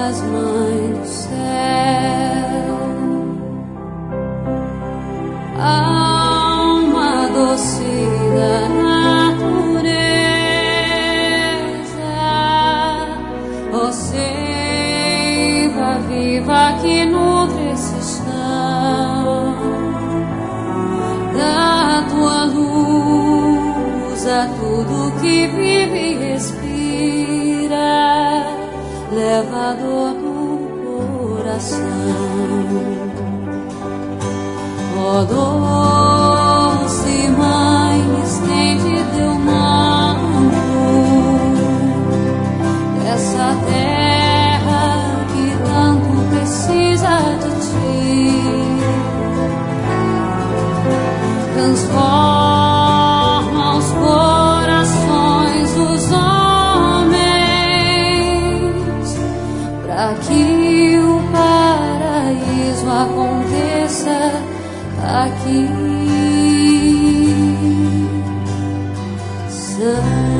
és mãe do céu, alma doce da natureza, ó seiva viva que nutre esse chão, da tua luz a tudo que vive e respira, leva a dor do coração. Ó doce mãe, estende teu manto, essa terra que tanto precisa de ti, transforma os corações dos homens, para que o paraíso aconteça aqui.